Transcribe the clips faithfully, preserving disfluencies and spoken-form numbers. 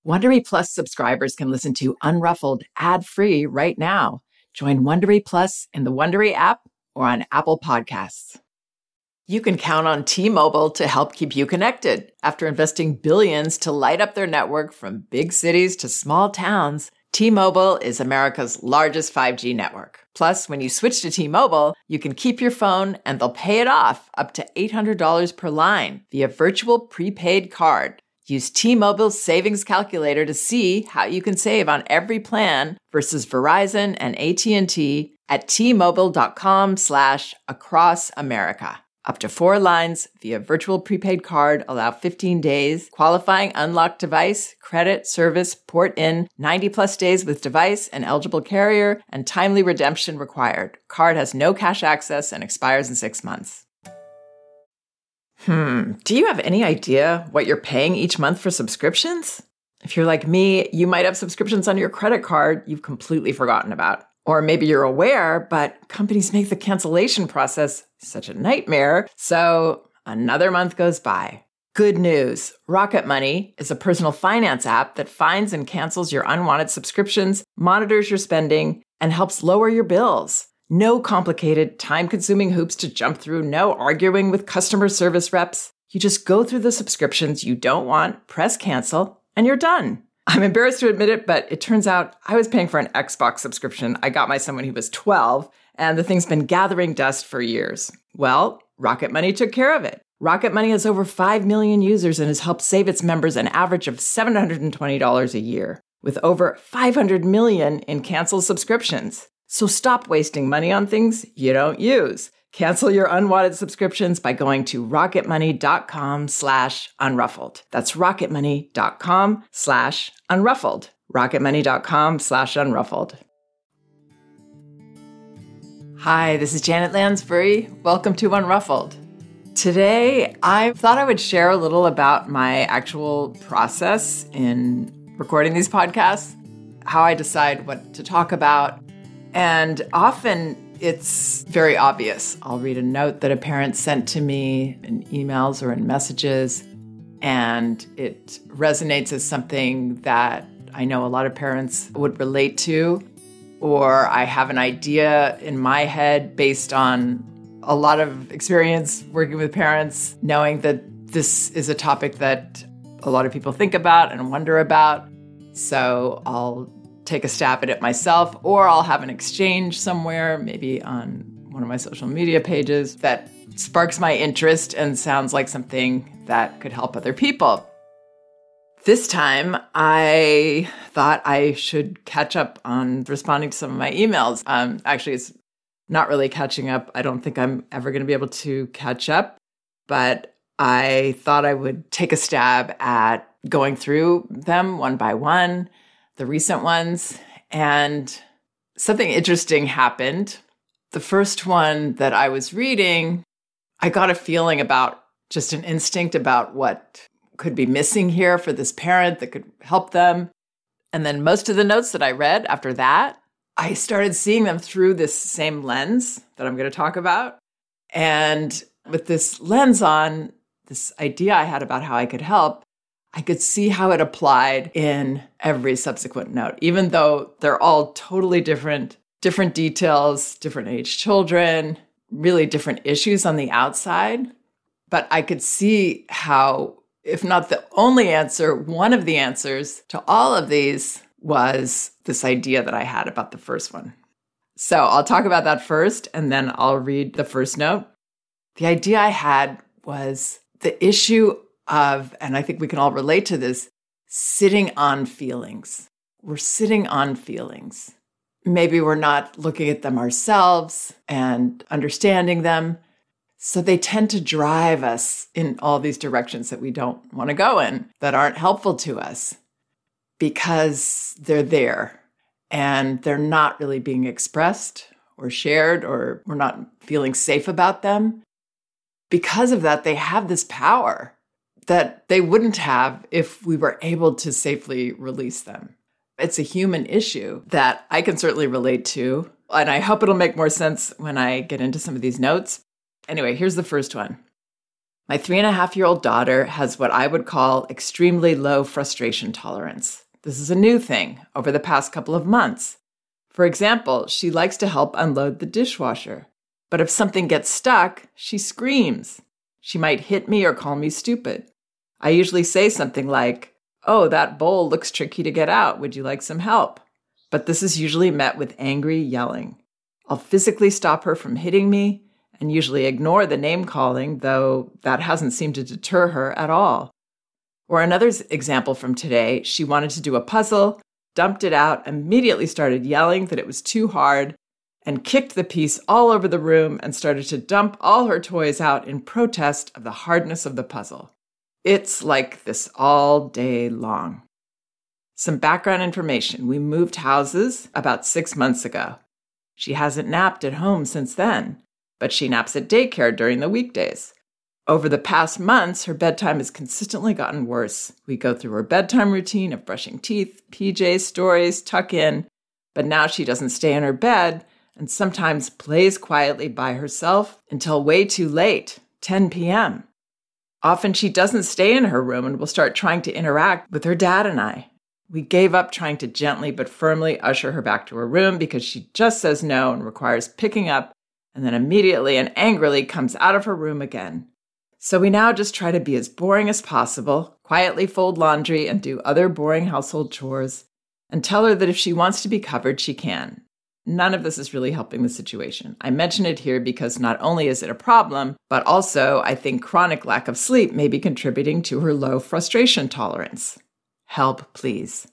Wondery Plus subscribers can listen to Unruffled ad-free right now. Join Wondery Plus in the Wondery app or on Apple Podcasts. You can count on T-Mobile to help keep you connected. After investing billions to light up their network from big cities to small towns, T-Mobile is America's largest five G network. Plus, when you switch to T-Mobile, you can keep your phone and they'll pay it off up to eight hundred dollars per line via virtual prepaid card. Use T-Mobile's savings calculator to see how you can save on every plan versus Verizon and A T and T at T-Mobile.com slash across America. Up to four lines via virtual prepaid card, allow fifteen days. Qualifying unlocked device, credit, service, port in, ninety plus days with device and eligible carrier, and timely redemption required. Card has no cash access and expires in six months. Hmm, do you have any idea what you're paying each month for subscriptions? If you're like me, you might have subscriptions on your credit card you've completely forgotten about. Or maybe you're aware, but companies make the cancellation process such a nightmare, so another month goes by. Good news, Rocket Money is a personal finance app that finds and cancels your unwanted subscriptions, monitors your spending, and helps lower your bills. No complicated, time-consuming hoops to jump through, no arguing with customer service reps. You just go through the subscriptions you don't want, press cancel, and you're done. I'm embarrassed to admit it, but it turns out I was paying for an Xbox subscription I got my son when he was twelve, and the thing's been gathering dust for years. Well, Rocket Money took care of it. Rocket Money has over five million users and has helped save its members an average of seven hundred twenty dollars a year, with over five hundred million in canceled subscriptions. So stop wasting money on things you don't use. Cancel your unwanted subscriptions by going to rocketmoney.com slash unruffled. That's rocketmoney.com slash unruffled. rocketmoney.com slash unruffled. Hi, this is Janet Lansbury. Welcome to Unruffled. Today, I thought I would share a little about my actual process in recording these podcasts, how I decide what to talk about, and often it's very obvious. I'll read a note that a parent sent to me in emails or in messages, and it resonates as something that I know a lot of parents would relate to, or I have an idea in my head based on a lot of experience working with parents, knowing that this is a topic that a lot of people think about and wonder about. So I'll take a stab at it myself, or I'll have an exchange somewhere, maybe on one of my social media pages, that sparks my interest and sounds like something that could help other people. This time, I thought I should catch up on responding to some of my emails. Um, actually, it's not really catching up. I don't think I'm ever going to be able to catch up, but I thought I would take a stab at going through them one by one, the recent ones, and something interesting happened. The first one that I was reading, I got a feeling about, just an instinct about what could be missing here for this parent that could help them. And then most of the notes that I read after that, I started seeing them through this same lens that I'm going to talk about. And with this lens on, this idea I had about how I could help, I could see how it applied in every subsequent note, even though they're all totally different, different details, different age children, really different issues on the outside. But I could see how, if not the only answer, one of the answers to all of these was this idea that I had about the first one. So I'll talk about that first, and then I'll read the first note. The idea I had was the issue of, and I think we can all relate to this, sitting on feelings. We're sitting on feelings. Maybe we're not looking at them ourselves and understanding them. So they tend to drive us in all these directions that we don't want to go in, that aren't helpful to us, because they're there and they're not really being expressed or shared, or we're not feeling safe about them. Because of that, they have this power that they wouldn't have if we were able to safely release them. It's a human issue that I can certainly relate to, and I hope it'll make more sense when I get into some of these notes. Anyway, here's the first one. My three and a half year old daughter has what I would call extremely low frustration tolerance. This is a new thing over the past couple of months. For example, she likes to help unload the dishwasher. But if something gets stuck, she screams. She might hit me or call me stupid. I usually say something like, "Oh, that bowl looks tricky to get out. Would you like some help?" But this is usually met with angry yelling. I'll physically stop her from hitting me and usually ignore the name calling, though that hasn't seemed to deter her at all. Or another example from today, she wanted to do a puzzle, dumped it out, immediately started yelling that it was too hard, and kicked the piece all over the room and started to dump all her toys out in protest of the hardness of the puzzle. It's like this all day long. Some background information. We moved houses about six months ago. She hasn't napped at home since then, but she naps at daycare during the weekdays. Over the past months, her bedtime has consistently gotten worse. We go through her bedtime routine of brushing teeth, P Js, stories, tuck in, but now she doesn't stay in her bed and sometimes plays quietly by herself until way too late, ten p.m. Often she doesn't stay in her room and will start trying to interact with her dad and I. We gave up trying to gently but firmly usher her back to her room because she just says no and requires picking up and then immediately and angrily comes out of her room again. So we now just try to be as boring as possible, quietly fold laundry and do other boring household chores, and tell her that if she wants to be covered, she can. None of this is really helping the situation. I mention it here because not only is it a problem, but also I think chronic lack of sleep may be contributing to her low frustration tolerance. Help, please.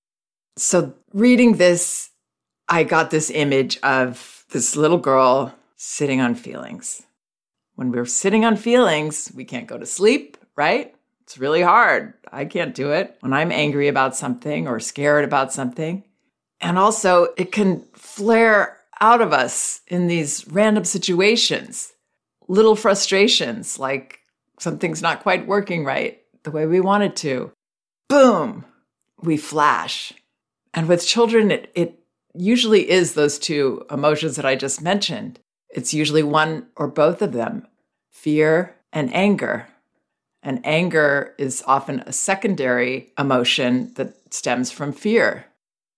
So reading this, I got this image of this little girl sitting on feelings. When we're sitting on feelings, we can't go to sleep, right? It's really hard. I can't do it when I'm angry about something or scared about something. And also, it can flare out of us in these random situations. Little frustrations, like something's not quite working right the way we want it to. Boom, we flash. And with children, it, it usually is those two emotions that I just mentioned. It's usually one or both of them, fear and anger. And anger is often a secondary emotion that stems from fear.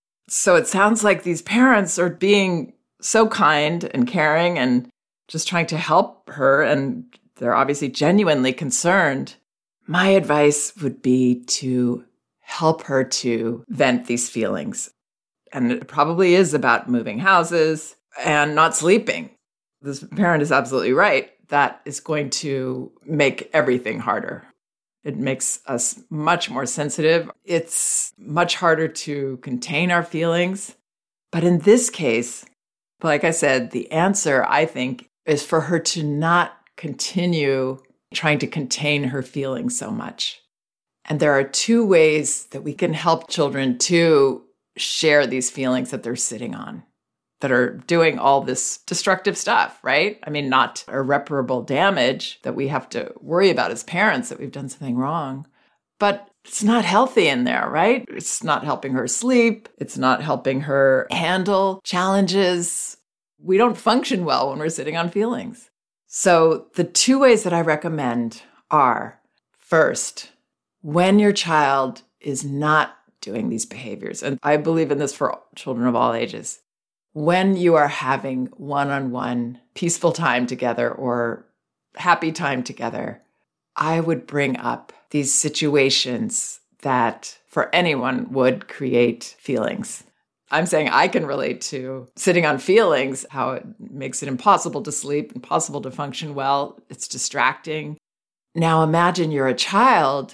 So it sounds like these parents are being so kind and caring and just trying to help her, and they're obviously genuinely concerned. My advice would be to help her to vent these feelings. And it probably is about moving houses and not sleeping. This parent is absolutely right. That is going to make everything harder. It makes us much more sensitive. It's much harder to contain our feelings. But in this case, like I said, the answer, I think, is for her to not continue trying to contain her feelings so much. And there are two ways that we can help children to share these feelings that they're sitting on, that are doing all this destructive stuff, right? I mean, not irreparable damage that we have to worry about as parents that we've done something wrong, but it's not healthy in there, right? It's not helping her sleep. It's not helping her handle challenges. We don't function well when we're sitting on feelings. So the two ways that I recommend are, first, when your child is not doing these behaviors, and I believe in this for children of all ages, when you are having one-on-one peaceful time together or happy time together, I would bring up these situations that for anyone would create feelings. I'm saying I can relate to sitting on feelings, how it makes it impossible to sleep, impossible to function well. It's distracting. Now imagine you're a child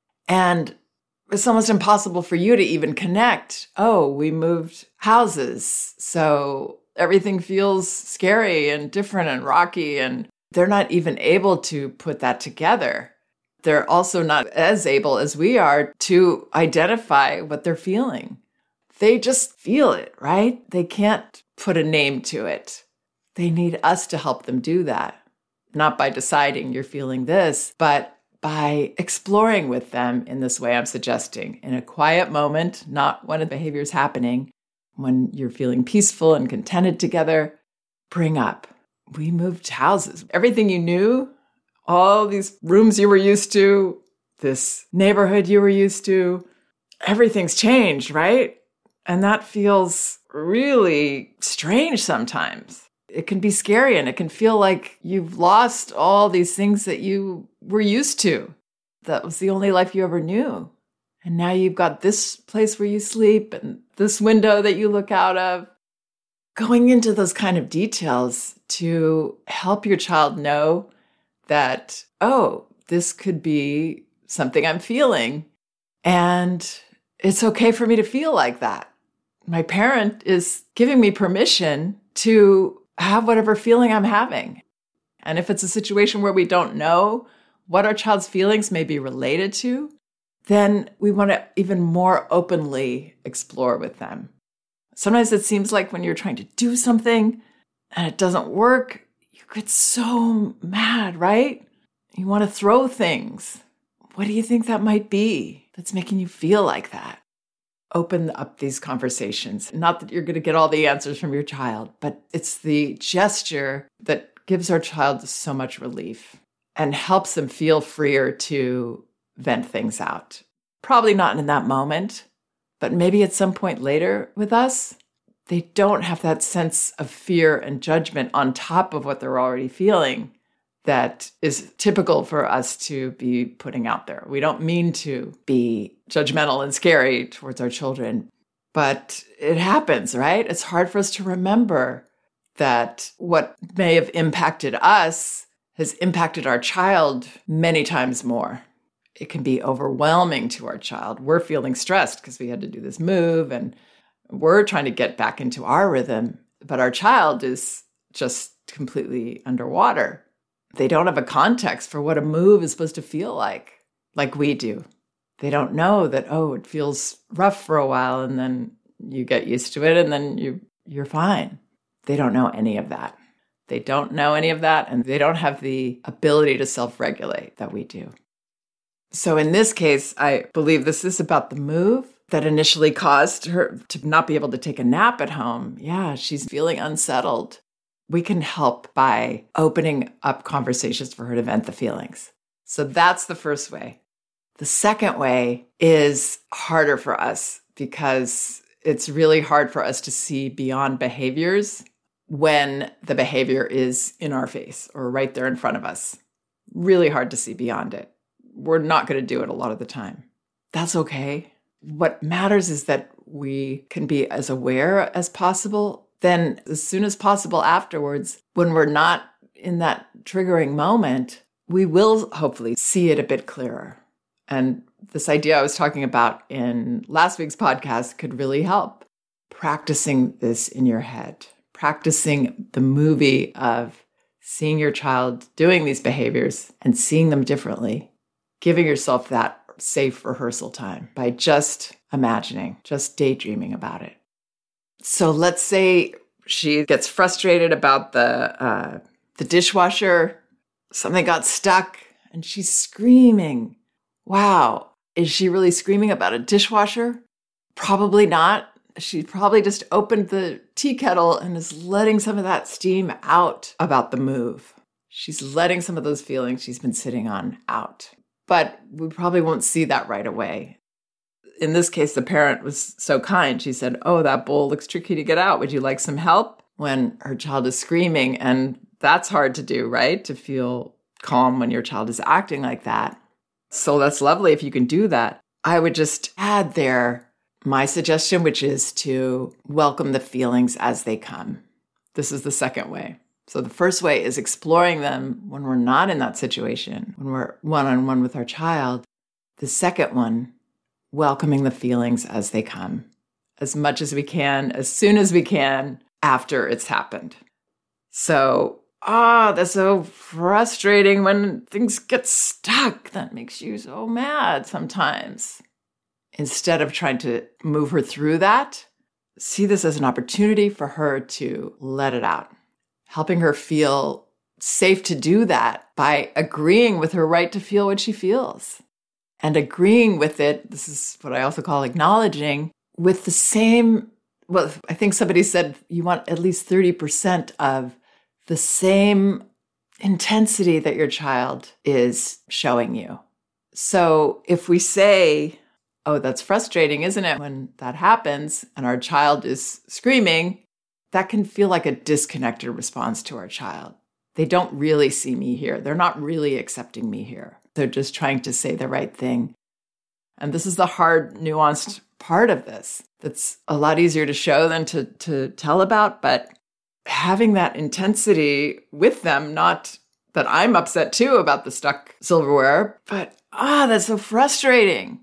and it's almost impossible for you to even connect. Oh, we moved houses, so everything feels scary and different and rocky, and they're not even able to put that together. They're also not as able as we are to identify what they're feeling. They just feel it, right? They can't put a name to it. They need us to help them do that. Not by deciding you're feeling this, but by exploring with them in this way I'm suggesting, in a quiet moment, not when the behavior is happening, when you're feeling peaceful and contented together, bring up, we moved houses. Everything you knew all these rooms you were used to, this neighborhood you were used to, everything's changed, right? And that feels really strange sometimes. It can be scary and it can feel like you've lost all these things that you were used to. That was the only life you ever knew. And now you've got this place where you sleep and this window that you look out of. Going into those kind of details to help your child know that, oh, this could be something I'm feeling, and it's okay for me to feel like that. My parent is giving me permission to have whatever feeling I'm having. And if it's a situation where we don't know what our child's feelings may be related to, then we want to even more openly explore with them. Sometimes it seems like when you're trying to do something and it doesn't work, you get so mad, right? You want to throw things. What do you think that might be that's making you feel like that? Open up these conversations. Not that you're going to get all the answers from your child, but it's the gesture that gives our child so much relief and helps them feel freer to vent things out. Probably not in that moment, but maybe at some point later with us, they don't have that sense of fear and judgment on top of what they're already feeling that is typical for us to be putting out there. We don't mean to be judgmental and scary towards our children, but it happens, right? It's hard for us to remember that what may have impacted us has impacted our child many times more. It can be overwhelming to our child. We're feeling stressed because we had to do this move and we're trying to get back into our rhythm, but our child is just completely underwater. They don't have a context for what a move is supposed to feel like, like we do. They don't know that, oh, it feels rough for a while and then you get used to it and then you, you're fine. They don't know any of that. They don't know any of that and they don't have the ability to self-regulate that we do. So in this case, I believe this is about the move that initially caused her to not be able to take a nap at home. Yeah, she's feeling unsettled. We can help by opening up conversations for her to vent the feelings. So that's the first way. The second way is harder for us because it's really hard for us to see beyond behaviors when the behavior is in our face or right there in front of us. Really hard to see beyond it. We're not going to do it a lot of the time. That's okay. What matters is that we can be as aware as possible. Then as soon as possible afterwards, when we're not in that triggering moment, we will hopefully see it a bit clearer. And this idea I was talking about in last week's podcast could really help. Practicing this in your head, practicing the movie of seeing your child doing these behaviors and seeing them differently, giving yourself that safe rehearsal time by just imagining, just daydreaming about it. So let's say she gets frustrated about the uh, the dishwasher. Something got stuck and she's screaming. Wow, is she really screaming about a dishwasher? Probably not. She probably just opened the tea kettle and is letting some of that steam out about the move. She's letting some of those feelings she's been sitting on out. But we probably won't see that right away. In this case, the parent was so kind. She said, oh, that bowl looks tricky to get out. Would you like some help? When her child is screaming, and that's hard to do, right? To feel calm when your child is acting like that. So that's lovely if you can do that. I would just add there my suggestion, which is to welcome the feelings as they come. This is the second way. So the first way is exploring them when we're not in that situation, when we're one-on-one with our child. The second one, welcoming the feelings as they come, as much as we can, as soon as we can after it's happened. So, ah, oh, that's so frustrating when things get stuck. That makes you so mad sometimes. Instead of trying to move her through that, see this as an opportunity for her to let it out. Helping her feel safe to do that by agreeing with her right to feel what she feels. And agreeing with it, this is what I also call acknowledging, with the same, well, I think somebody said you want at least thirty percent of the same intensity that your child is showing you. So if we say, oh, that's frustrating, isn't it, when that happens and our child is screaming, that can feel like a disconnected response to our child. They don't really see me here. They're not really accepting me here. They're just trying to say the right thing. And this is the hard, nuanced part of this that's a lot easier to show than to, to tell about. But having that intensity with them, not that I'm upset too about the stuck silverware, but ah, that's so frustrating.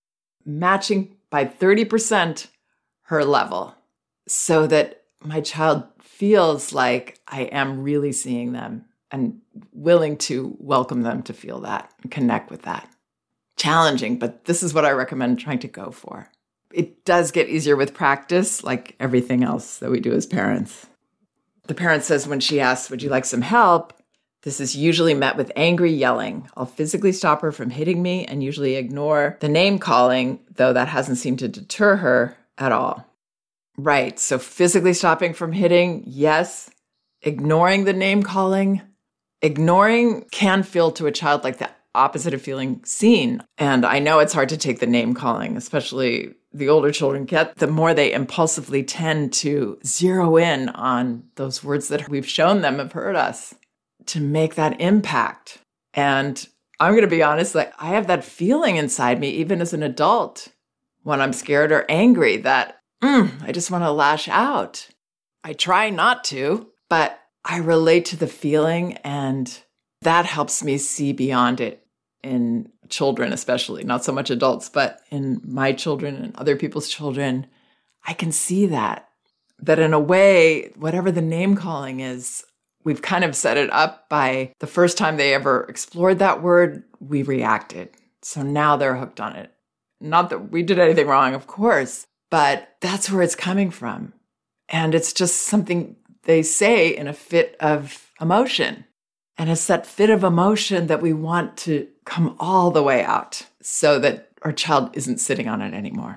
Matching by thirty percent her level so that my child feels like I am really seeing them and willing to welcome them to feel that and connect with that. Challenging, but this is what I recommend trying to go for. It does get easier with practice, like everything else that we do as parents. The parent says when she asks, would you like some help? This is usually met with angry yelling. I'll physically stop her from hitting me and usually ignore the name calling, though that hasn't seemed to deter her at all. Right, so physically stopping from hitting, yes. Ignoring the name calling. Ignoring can feel to a child like the opposite of feeling seen. And I know it's hard to take the name calling, especially the older children get, the more they impulsively tend to zero in on those words that we've shown them have hurt us, to make that impact. And I'm going to be honest, like I have that feeling inside me, even as an adult, when I'm scared or angry, that mm, I just want to lash out. I try not to, but I relate to the feeling, and that helps me see beyond it in children, especially, not so much adults, but in my children and other people's children. I can see that, that in a way, whatever the name calling is, we've kind of set it up by the first time they ever explored that word, we reacted. So now they're hooked on it. Not that we did anything wrong, of course, but that's where it's coming from. And it's just something they say in a fit of emotion. And it's that fit of emotion that we want to come all the way out so that our child isn't sitting on it anymore.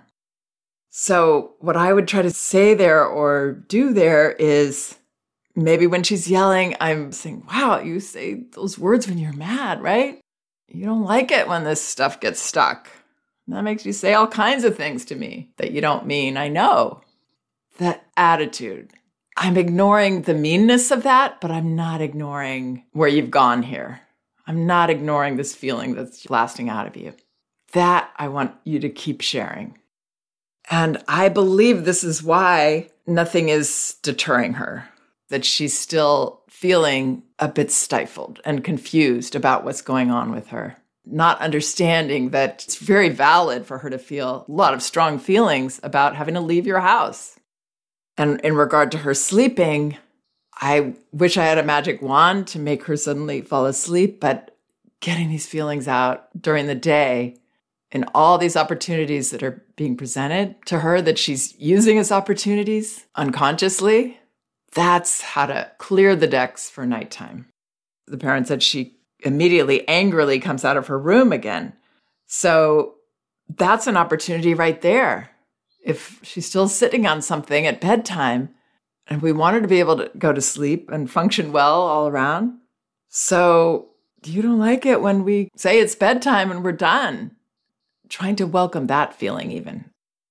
So what I would try to say there or do there is maybe when she's yelling, I'm saying, wow, you say those words when you're mad, right? You don't like it when this stuff gets stuck. That makes you say all kinds of things to me that you don't mean. I know. That attitude. I'm ignoring the meanness of that, but I'm not ignoring where you've gone here. I'm not ignoring this feeling that's blasting out of you. That I want you to keep sharing. And I believe this is why nothing is deterring her, that she's still feeling a bit stifled and confused about what's going on with her, not understanding that it's very valid for her to feel a lot of strong feelings about having to leave your house. And in regard to her sleeping, I wish I had a magic wand to make her suddenly fall asleep, but getting these feelings out during the day and all these opportunities that are being presented to her that she's using as opportunities unconsciously, that's how to clear the decks for nighttime. The parent said she immediately, angrily comes out of her room again. So that's an opportunity right there. If she's still sitting on something at bedtime and we want her to be able to go to sleep and function well all around. So you don't like it when we say it's bedtime and we're done. Trying to welcome that feeling even.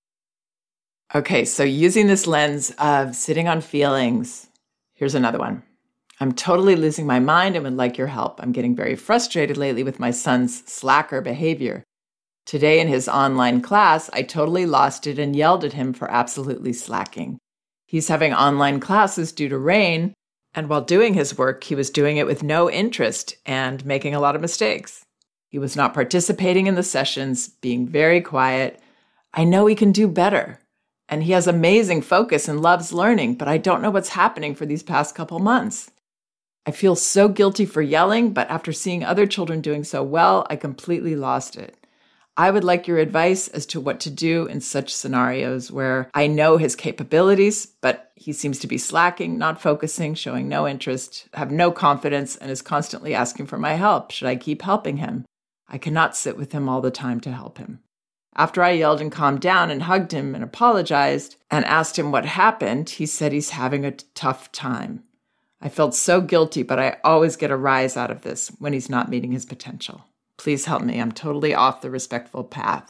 Okay, so using this lens of sitting on feelings, here's another one. I'm totally losing my mind and would like your help. I'm getting very frustrated lately with my son's slacker behavior. Today in his online class, I totally lost it and yelled at him for absolutely slacking. He's having online classes due to rain, and while doing his work, he was doing it with no interest and making a lot of mistakes. He was not participating in the sessions, being very quiet. I know he can do better, and he has amazing focus and loves learning, but I don't know what's happening for these past couple months. I feel so guilty for yelling, but after seeing other children doing so well, I completely lost it. I would like your advice as to what to do in such scenarios where I know his capabilities, but he seems to be slacking, not focusing, showing no interest, have no confidence, and is constantly asking for my help. Should I keep helping him? I cannot sit with him all the time to help him. After I yelled and calmed down and hugged him and apologized and asked him what happened, he said he's having a tough time. I felt so guilty, but I always get a rise out of this when he's not meeting his potential. Please help me. I'm totally off the respectful path.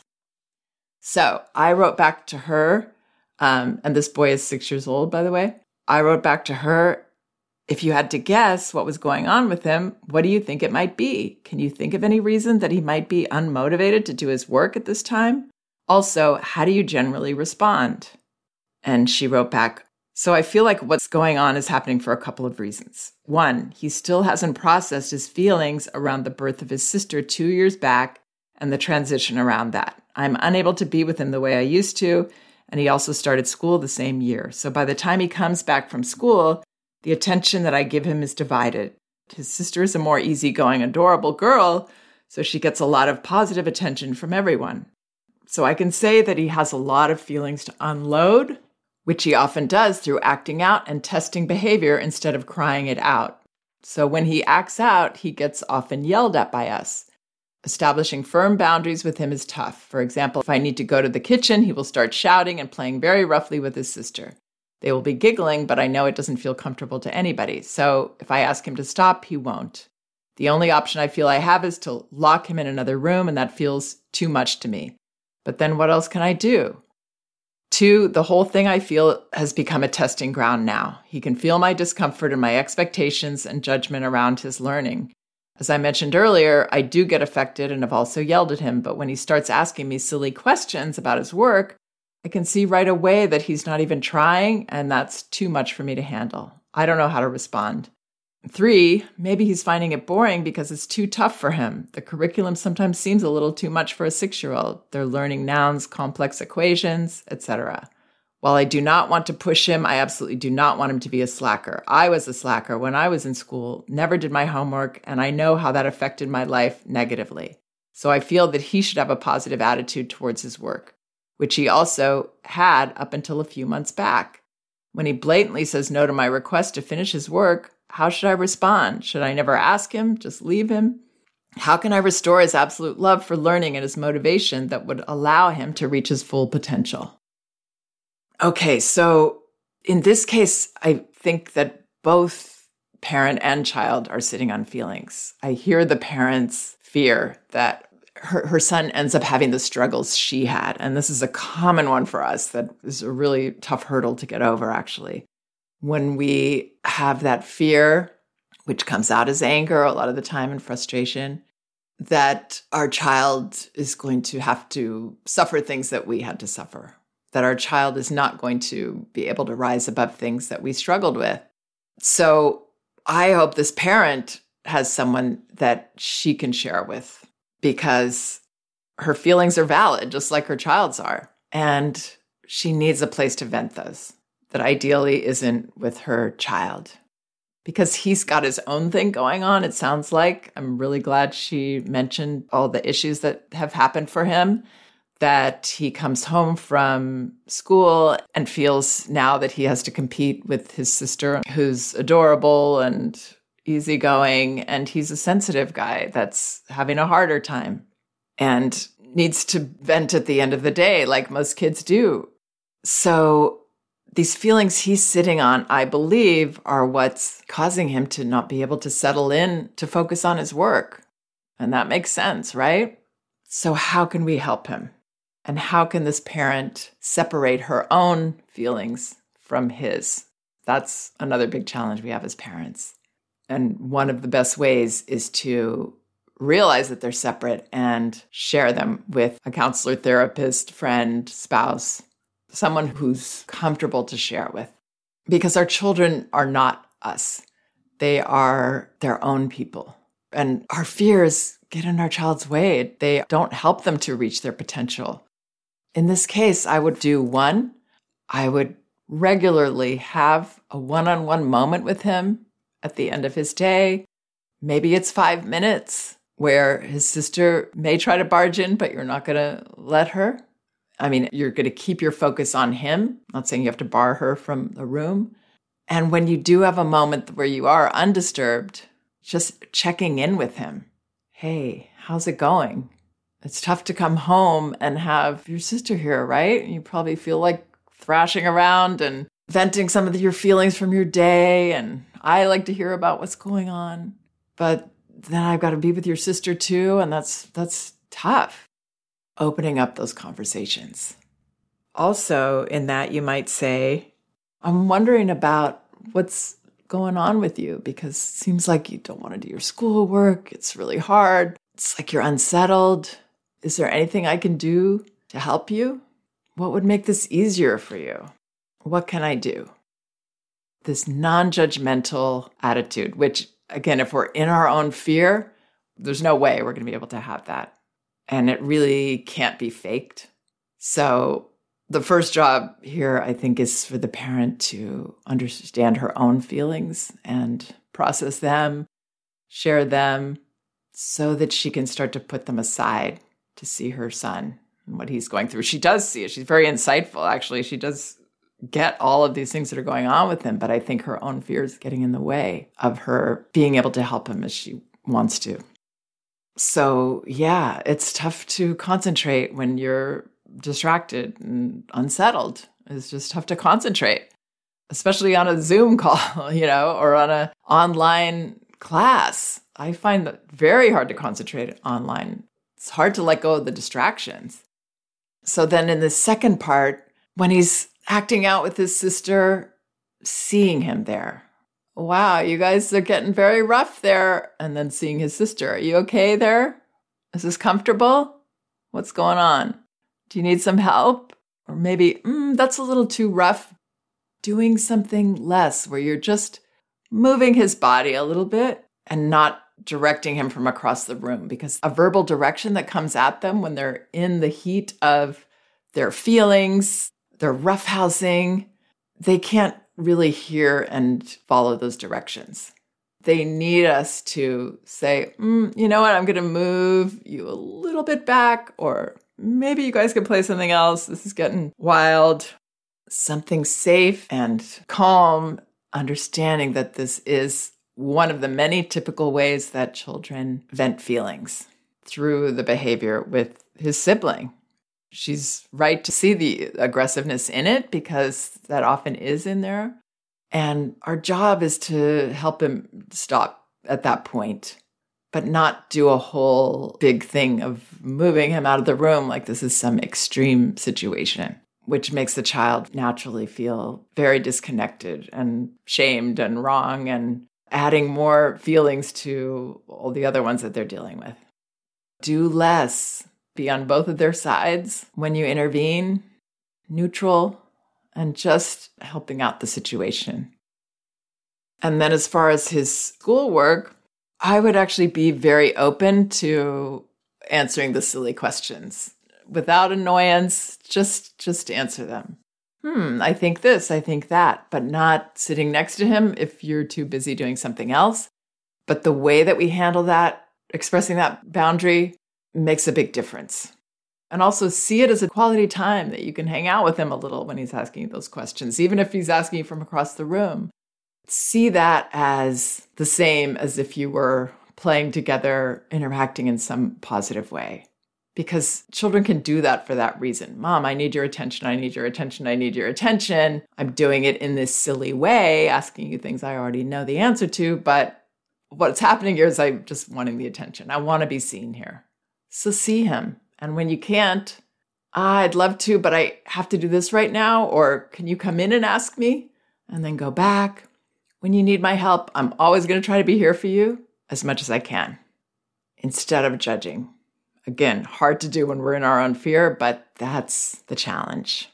So I wrote back to her, um, and this boy is six years old, by the way. I wrote back to her, if you had to guess what was going on with him, what do you think it might be? Can you think of any reason that he might be unmotivated to do his work at this time? Also, how do you generally respond? And she wrote back, so I feel like what's going on is happening for a couple of reasons. One, he still hasn't processed his feelings around the birth of his sister two years back and the transition around that. I'm unable to be with him the way I used to, and he also started school the same year. So by the time he comes back from school, the attention that I give him is divided. His sister is a more easygoing, adorable girl, so she gets a lot of positive attention from everyone. So I can say that he has a lot of feelings to unload, which he often does through acting out and testing behavior instead of crying it out. So when he acts out, he gets often yelled at by us. Establishing firm boundaries with him is tough. For example, if I need to go to the kitchen, he will start shouting and playing very roughly with his sister. They will be giggling, but I know it doesn't feel comfortable to anybody. So if I ask him to stop, he won't. The only option I feel I have is to lock him in another room, and that feels too much to me. But then what else can I do? Two, the whole thing I feel has become a testing ground now. He can feel my discomfort and my expectations and judgment around his learning. As I mentioned earlier, I do get affected and have also yelled at him, but when he starts asking me silly questions about his work, I can see right away that he's not even trying, and that's too much for me to handle. I don't know how to respond. Three, maybe he's finding it boring because it's too tough for him. The curriculum sometimes seems a little too much for a six-year-old. They're learning nouns, complex equations, et cetera. While I do not want to push him, I absolutely do not want him to be a slacker. I was a slacker when I was in school, never did my homework, and I know how that affected my life negatively. So I feel that he should have a positive attitude towards his work, which he also had up until a few months back. When he blatantly says no to my request to finish his work, how should I respond? Should I never ask him? Just leave him? How can I restore his absolute love for learning and his motivation that would allow him to reach his full potential? Okay, so in this case, I think that both parent and child are sitting on feelings. I hear the parent's fear that her, her son ends up having the struggles she had. And this is a common one for us that is a really tough hurdle to get over, actually. When we have that fear, which comes out as anger a lot of the time and frustration, that our child is going to have to suffer things that we had to suffer, that our child is not going to be able to rise above things that we struggled with. So I hope this parent has someone that she can share with, because her feelings are valid, just like her child's are. And she needs a place to vent those. That ideally isn't with her child, because he's got his own thing going on, it sounds like. I'm really glad she mentioned all the issues that have happened for him, that he comes home from school and feels now that he has to compete with his sister, who's adorable and easygoing, and he's a sensitive guy that's having a harder time and needs to vent at the end of the day like most kids do. So these feelings he's sitting on, I believe, are what's causing him to not be able to settle in to focus on his work. And that makes sense, right? So how can we help him? And how can this parent separate her own feelings from his? That's another big challenge we have as parents. And one of the best ways is to realize that they're separate and share them with a counselor, therapist, friend, spouse, someone who's comfortable to share with. Because our children are not us. They are their own people. And our fears get in our child's way. They don't help them to reach their potential. In this case, I would do one, I would regularly have a one-on-one moment with him at the end of his day. Maybe it's five minutes where his sister may try to barge in, but you're not going to let her. I mean, you're going to keep your focus on him. I'm not saying you have to bar her from the room. And when you do have a moment where you are undisturbed, just checking in with him. Hey, how's it going? It's tough to come home and have your sister here, right? You probably feel like thrashing around and venting some of your feelings from your day. And I like to hear about what's going on. But then I've got to be with your sister too. And that's that's tough. Opening up those conversations. Also, in that, you might say, I'm wondering about what's going on with you because it seems like you don't want to do your schoolwork. It's really hard. It's like you're unsettled. Is there anything I can do to help you? What would make this easier for you? What can I do? This non-judgmental attitude, which, again, if we're in our own fear, there's no way we're going to be able to have that. And it really can't be faked. So the first job here, I think, is for the parent to understand her own feelings and process them, share them, so that she can start to put them aside to see her son and what he's going through. She does see it. She's very insightful, actually. She does get all of these things that are going on with him, but I think her own fear is getting in the way of her being able to help him as she wants to. So yeah, it's tough to concentrate when you're distracted and unsettled. It's just tough to concentrate, especially on a Zoom call, you know, or on an online class. I find that very hard to concentrate online. It's hard to let go of the distractions. So then in the second part, when he's acting out with his sister, seeing him there. Wow, you guys are getting very rough there. And then seeing his sister. Are you okay there? Is this comfortable? What's going on? Do you need some help? Or maybe, mm, that's a little too rough. Doing something less where you're just moving his body a little bit and not directing him from across the room, because a verbal direction that comes at them when they're in the heat of their feelings, they're roughhousing, they can't really hear and follow those directions. They need us to say, mm, you know what, I'm going to move you a little bit back, or maybe you guys can play something else. This is getting wild. Something safe and calm, understanding that this is one of the many typical ways that children vent feelings through the behavior with his sibling. She's right to see the aggressiveness in it because that often is in there. And our job is to help him stop at that point, but not do a whole big thing of moving him out of the room like this is some extreme situation, which makes the child naturally feel very disconnected and shamed and wrong and adding more feelings to all the other ones that they're dealing with. Do less. Be on both of their sides when you intervene, neutral, and just helping out the situation. And then as far as his schoolwork, I would actually be very open to answering the silly questions. Without annoyance, just, just answer them. Hmm, I think this, I think that, but not sitting next to him if you're too busy doing something else. But the way that we handle that, expressing that boundary, makes a big difference. And also see it as a quality time that you can hang out with him a little when he's asking those questions, even if he's asking you from across the room. See that as the same as if you were playing together, interacting in some positive way. Because children can do that for that reason. Mom, I need your attention. I need your attention. I need your attention. I'm doing it in this silly way, asking you things I already know the answer to. But what's happening here is I'm just wanting the attention. I want to be seen here. So see him. And when you can't, ah, I'd love to, but I have to do this right now. Or can you come in and ask me? And then go back. When you need my help, I'm always going to try to be here for you as much as I can. Instead of judging. Again, hard to do when we're in our own fear, but that's the challenge.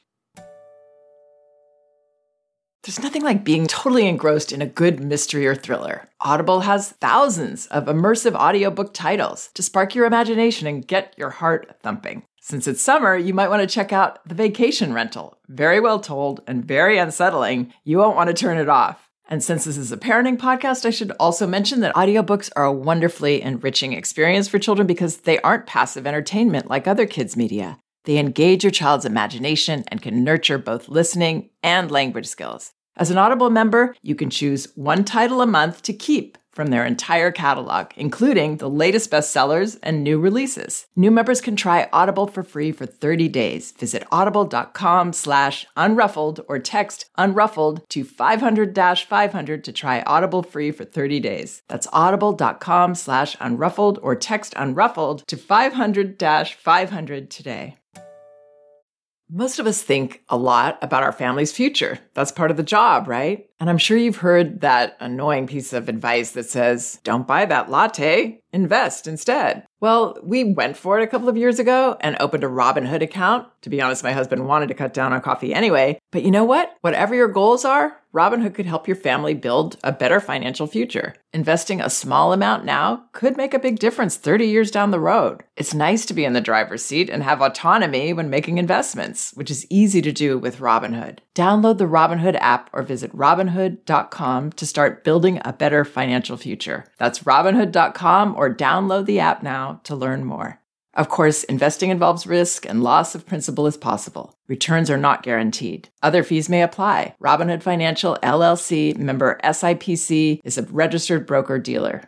There's nothing like being totally engrossed in a good mystery or thriller. Audible has thousands of immersive audiobook titles to spark your imagination and get your heart thumping. Since it's summer, you might want to check out The Vacation Rental. Very well told and very unsettling. You won't want to turn it off. And since this is a parenting podcast, I should also mention that audiobooks are a wonderfully enriching experience for children because they aren't passive entertainment like other kids' media. They engage your child's imagination and can nurture both listening and language skills. As an Audible member, you can choose one title a month to keep from their entire catalog, including the latest bestsellers and new releases. New members can try Audible for free for thirty days. Visit audible.com slash unruffled or text unruffled to five hundred dash five hundred to try Audible free for thirty days. That's audible.com slash unruffled or text unruffled to five hundred dash five hundred today. Most of us think a lot about our family's future. That's part of the job, right? And I'm sure you've heard that annoying piece of advice that says, don't buy that latte, invest instead. Well, we went for it a couple of years ago and opened a Robinhood account. To be honest, my husband wanted to cut down on coffee anyway. But you know what? Whatever your goals are, Robinhood could help your family build a better financial future. Investing a small amount now could make a big difference thirty years down the road. It's nice to be in the driver's seat and have autonomy when making investments, which is easy to do with Robinhood. Download the Robinhood app or visit robinhood dot com to start building a better financial future. That's robinhood dot com or download the app now to learn more. Of course, investing involves risk and loss of principal is possible. Returns are not guaranteed. Other fees may apply. Robinhood Financial, L L C, member S I P C, is a registered broker-dealer.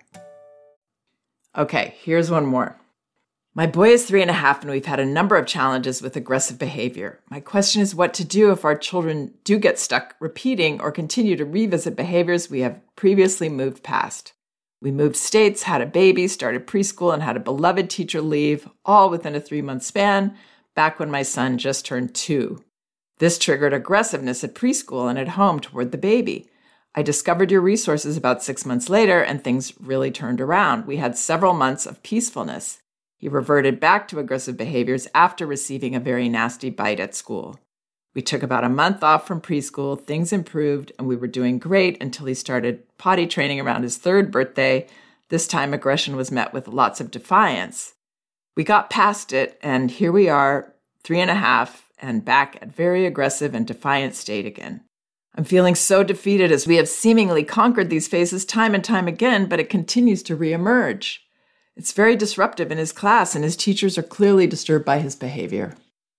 Okay, here's one more. My boy is three and a half, and we've had a number of challenges with aggressive behavior. My question is what to do if our children do get stuck repeating or continue to revisit behaviors we have previously moved past. We moved states, had a baby, started preschool, and had a beloved teacher leave, all within a three-month span, back when my son just turned two. This triggered aggressiveness at preschool and at home toward the baby. I discovered your resources about six months later, and things really turned around. We had several months of peacefulness. He reverted back to aggressive behaviors after receiving a very nasty bite at school. We took about a month off from preschool, things improved, and we were doing great until he started potty training around his third birthday. This time, aggression was met with lots of defiance. We got past it, and here we are, three and a half, and back at very aggressive and defiant state again. I'm feeling so defeated as we have seemingly conquered these phases time and time again, but it continues to reemerge. It's very disruptive in his class, and his teachers are clearly disturbed by his behavior.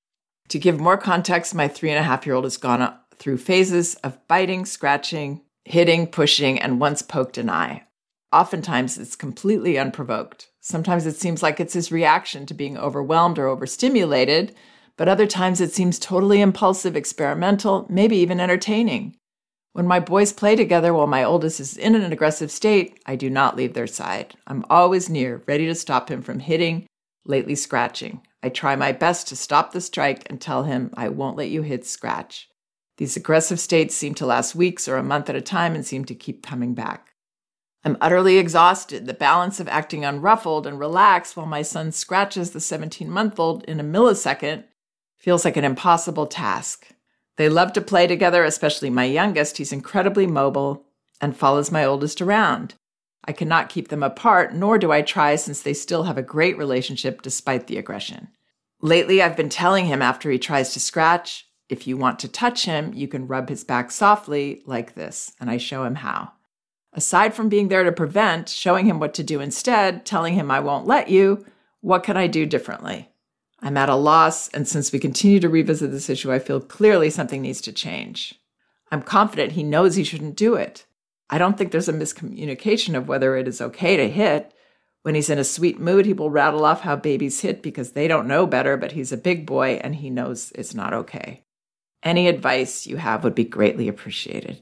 To give more context, my three and a half year old has gone through phases of biting, scratching, hitting, pushing, and once poked an eye. Oftentimes, it's completely unprovoked. Sometimes it seems like it's his reaction to being overwhelmed or overstimulated, but other times it seems totally impulsive, experimental, maybe even entertaining. When my boys play together while my oldest is in an aggressive state, I do not leave their side. I'm always near, ready to stop him from hitting, lately scratching. I try my best to stop the strike and tell him, I won't let you hit scratch. These aggressive states seem to last weeks or a month at a time and seem to keep coming back. I'm utterly exhausted. The balance of acting unruffled and relaxed while my son scratches the seventeen-month-old in a millisecond feels like an impossible task. They love to play together, especially my youngest. He's incredibly mobile and follows my oldest around. I cannot keep them apart, nor do I try since they still have a great relationship despite the aggression. Lately, I've been telling him after he tries to scratch, if you want to touch him, you can rub his back softly like this, and I show him how. Aside from being there to prevent, showing him what to do instead, telling him I won't let you, what can I do differently? I'm at a loss, and since we continue to revisit this issue, I feel clearly something needs to change. I'm confident he knows he shouldn't do it. I don't think there's a miscommunication of whether it is okay to hit. When he's in a sweet mood, he will rattle off how babies hit because they don't know better, but he's a big boy and he knows it's not okay. Any advice you have would be greatly appreciated.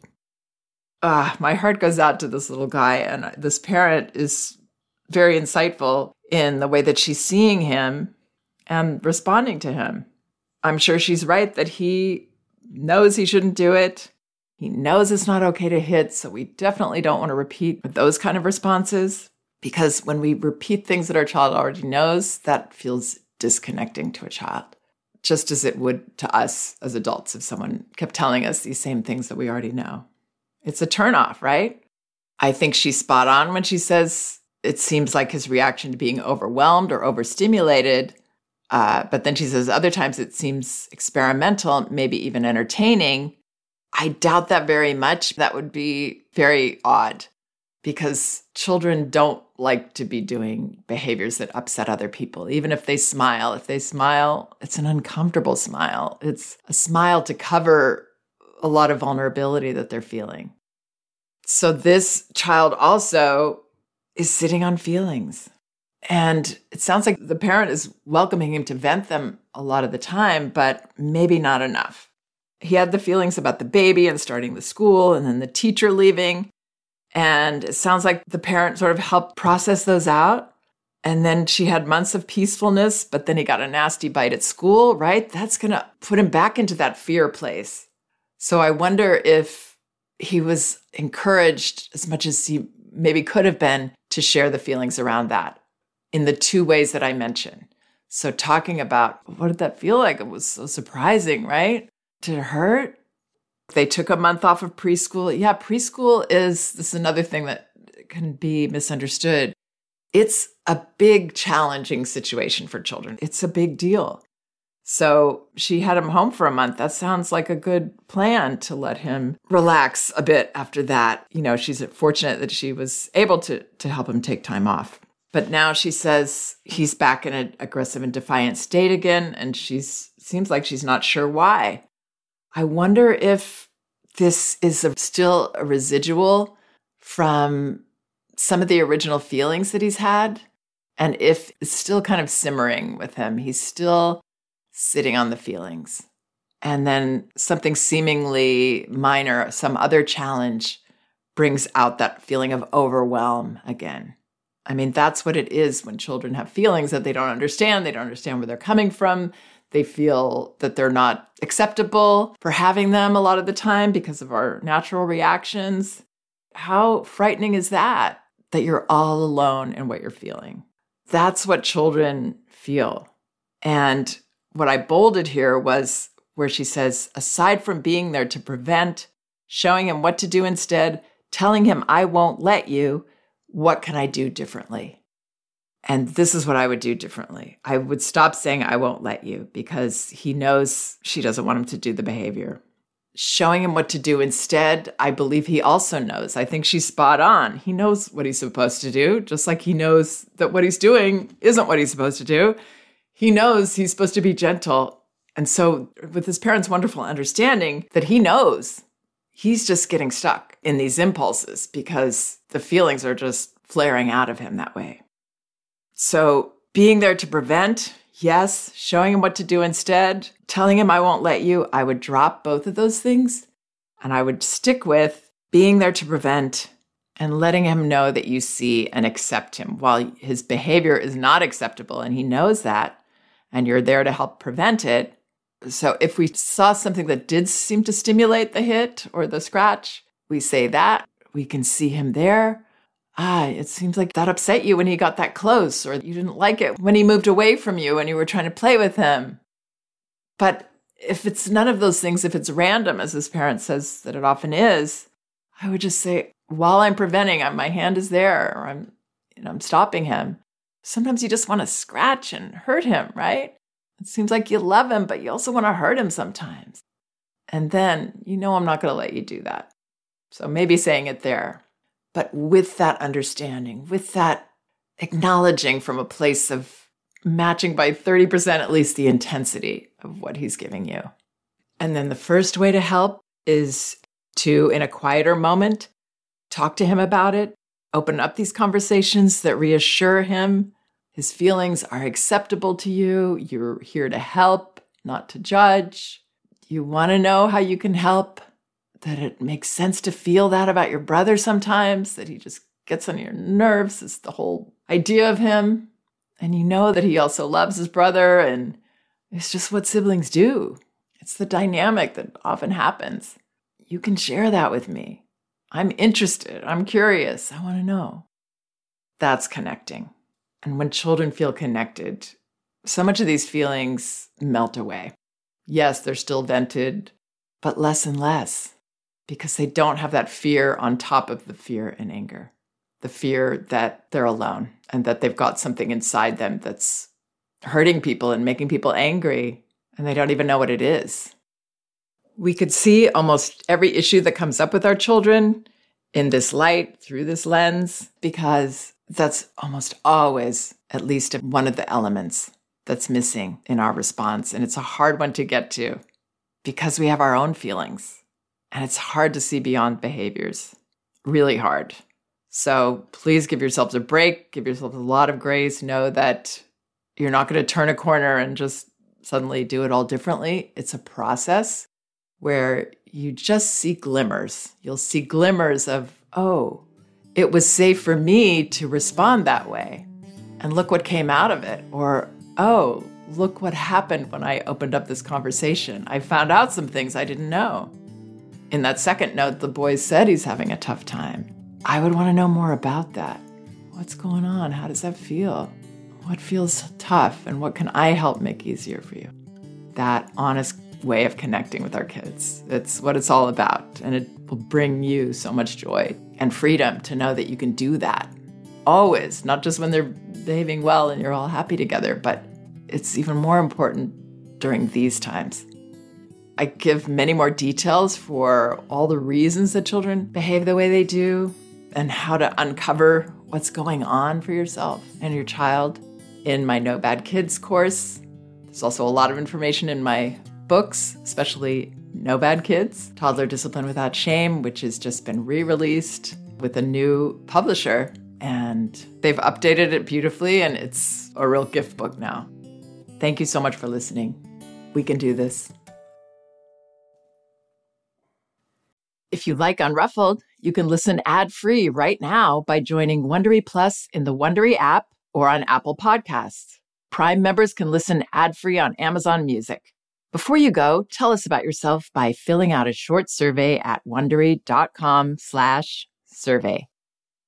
Ah, my heart goes out to this little guy, and this parent is very insightful in the way that she's seeing him and responding to him. I'm sure she's right that he knows he shouldn't do it. He knows it's not okay to hit, so we definitely don't want to repeat those kind of responses, because when we repeat things that our child already knows, that feels disconnecting to a child, just as it would to us as adults if someone kept telling us these same things that we already know. It's a turnoff, right? I think she's spot on when she says it seems like his reaction to being overwhelmed or overstimulated, uh, but then she says other times it seems experimental, maybe even entertaining. I doubt that very much. That would be very odd because children don't like to be doing behaviors that upset other people. Even if they smile, if they smile, it's an uncomfortable smile. It's a smile to cover a lot of vulnerability that they're feeling. So this child also is sitting on feelings. And it sounds like the parent is welcoming him to vent them a lot of the time, but maybe not enough. He had the feelings about the baby and starting the school and then the teacher leaving. And it sounds like the parent sort of helped process those out. And then she had months of peacefulness, but then he got a nasty bite at school, right? That's going to put him back into that fear place. So I wonder if he was encouraged as much as he maybe could have been to share the feelings around that in the two ways that I mentioned. So talking about what did that feel like? It was so surprising, right? Did it hurt? They took a month off of preschool. Yeah, preschool is, this is another thing that can be misunderstood. It's a big, challenging situation for children. It's a big deal. So she had him home for a month. That sounds like a good plan to let him relax a bit after that. You know, she's fortunate that she was able to, to help him take time off. But now she says he's back in an aggressive and defiant state again, and she's seems like she's not sure why. I wonder if this is a, still a residual from some of the original feelings that he's had, and if it's still kind of simmering with him. He's still sitting on the feelings. And then something seemingly minor, some other challenge, brings out that feeling of overwhelm again. I mean, that's what it is when children have feelings that they don't understand. They don't understand where they're coming from. They feel that they're not acceptable for having them a lot of the time because of our natural reactions. How frightening is that, that you're all alone in what you're feeling? That's what children feel. And what I bolded here was where she says, aside from being there to prevent, showing him what to do instead, telling him, I won't let you, what can I do differently? And this is what I would do differently. I would stop saying, I won't let you, because he knows she doesn't want him to do the behavior. Showing him what to do instead, I believe he also knows. I think she's spot on. He knows what he's supposed to do, just like he knows that what he's doing isn't what he's supposed to do. He knows he's supposed to be gentle. And so with his parents' wonderful understanding that he knows, he's just getting stuck in these impulses because the feelings are just flaring out of him that way. So being there to prevent, yes. Showing him what to do instead, telling him I won't let you, I would drop both of those things. And I would stick with being there to prevent and letting him know that you see and accept him while his behavior is not acceptable. And he knows that, and you're there to help prevent it. So if we saw something that did seem to stimulate the hit or the scratch, we say that. We can see him there. Ah, it seems like that upset you when he got that close, or you didn't like it when he moved away from you and you were trying to play with him. But if it's none of those things, if it's random, as his parent says that it often is, I would just say, while I'm preventing, I'm, my hand is there, or I'm, you know, I'm stopping him. Sometimes you just want to scratch and hurt him, right? It seems like you love him, but you also want to hurt him sometimes. And then, you know, I'm not going to let you do that. So maybe saying it there, but with that understanding, with that acknowledging from a place of matching by thirty percent at least the intensity of what he's giving you. And then the first way to help is to, in a quieter moment, talk to him about it, open up these conversations that reassure him his feelings are acceptable to you. You're here to help, not to judge. You want to know how you can help, that it makes sense to feel that about your brother sometimes, that he just gets on your nerves. It's the whole idea of him. And you know that he also loves his brother, and it's just what siblings do. It's the dynamic that often happens. You can share that with me. I'm interested. I'm curious. I want to know. That's connecting. And when children feel connected, so much of these feelings melt away. Yes, they're still vented, but less and less, because they don't have that fear on top of the fear and anger. The fear that they're alone and that they've got something inside them that's hurting people and making people angry, and they don't even know what it is. We could see almost every issue that comes up with our children in this light, through this lens, because that's almost always at least one of the elements that's missing in our response. And it's a hard one to get to because we have our own feelings. And it's hard to see beyond behaviors. really hard. So please give yourselves a break, give yourselves a lot of grace. Know that you're not going to turn a corner and just suddenly do it all differently. It's a process where you just see glimmers. You'll see glimmers of, oh, it was safe for me to respond that way. And look what came out of it. Or, oh, look what happened when I opened up this conversation. I found out some things I didn't know. In that second note, the boy said he's having a tough time. I would want to know more about that. What's going on? How does that feel? What feels tough? And what can I help make easier for you? That honest way of connecting with our kids. It's what it's all about. And it will bring you so much joy and freedom to know that you can do that. Always, not just when they're behaving well and you're all happy together, but it's even more important during these times. I give many more details for all the reasons that children behave the way they do and how to uncover what's going on for yourself and your child in my No Bad Kids course. There's also a lot of information in my books, especially No Bad Kids, Toddler Discipline Without Shame, which has just been re-released with a new publisher. And they've updated it beautifully, and it's a real gift book now. Thank you so much for listening. We can do this. If you like Unruffled, you can listen ad-free right now by joining Wondery Plus in the Wondery app or on Apple Podcasts. Prime members can listen ad-free on Amazon Music. Before you go, tell us about yourself by filling out a short survey at wondery.com slash survey.